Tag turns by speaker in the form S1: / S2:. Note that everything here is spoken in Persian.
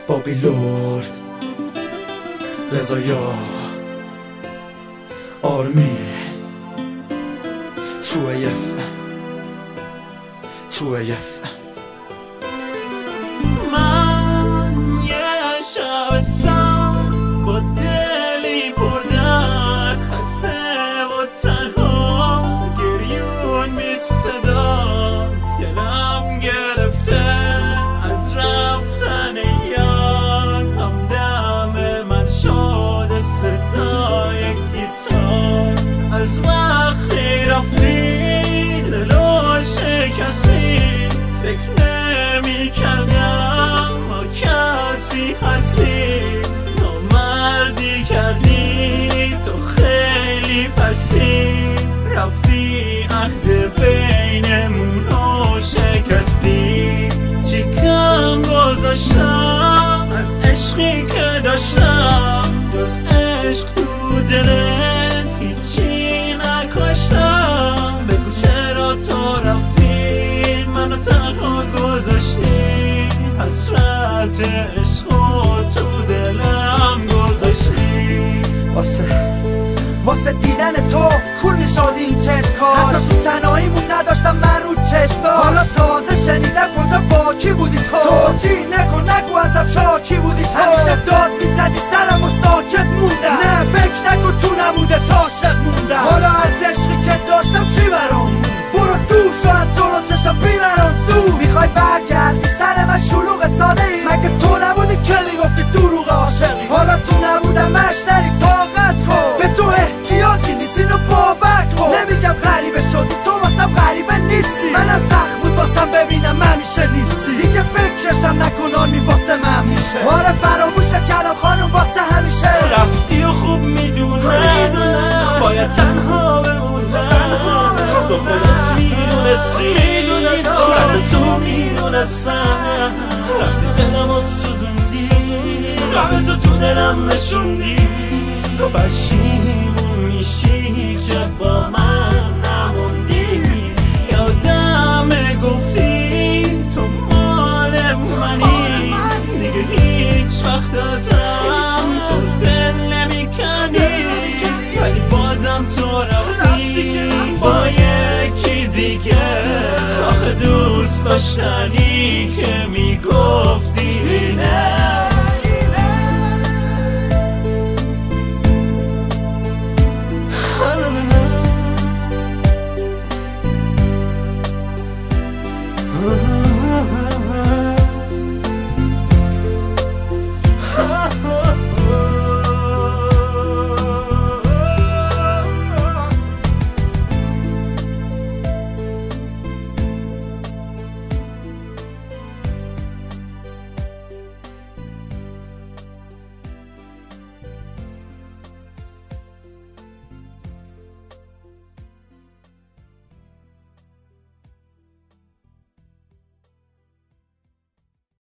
S1: بابی لورد، رضایا، آرمی، 2AF
S2: من یه شب سر با دلی پر درد، خسته و تنها، گریون بی صدا، دلم گرفته از رفتن یار، همدم من شده صدای گیتار. از وقتی رفتی دلو شکستی، فکر نمی کردم ما کسی هستی، نامردی کردی تو خیلی پستی، رفتی عهد بینمونو شکستی. چی کم گذاشتم از عشقی که داشتم، جز عشق تو دلت هیچی نکاشتم. بگو چرا تو رفتی منو تنها گذاشتی، حسرت عشقو تو دلم گذاشتی.
S3: واسه دیدن تو کل میشادی این چشم کاش، حتی تو تنهاییمون نداشتم من رو چشم داشت. حالا تازه شنیدم کجا با کی بودی تو چی نگو ازم شاکی بودی تو. همیشه داد میزدی سرم و ساکت موندم، نه فکر نکن تو نموده عاشق موندم. حالا از عشقی که داشتم چی برام، برو دور شو از جلو چشم بی برام زود. میخوای برگردی سر من شلوغ ساده ای، مگه تو نبودی که میگفتی دروغ عاشقی. حالا تو نبودم مش نریز طاقت کن، به تو احتیاجی نیست اینو باور کن. نمیگم غریبه شدی تو واسم غریبه نیستی، منم سخت بود واسم ببینم همیشه نیستی. دیگه فکرشم نکنانی واسه من میشه، حالا فراموشه کردم خانم واسه همیشه.
S2: رفتی و خوب میدونم باید تنها بمونم، تو خودت میدونستی من تو میدونستم. رفتی دلم و سوزوندی، قبل تو دلم نشوندی، پشیمون میشی که با من نموندی. یادم گفتی تو مال منی، دیگه هیچ وقت ازم تو دل نمیکنی، ولی بازم تو رفتی با یکی دیگه. آخه دوست داشتنی که میگفتی نه.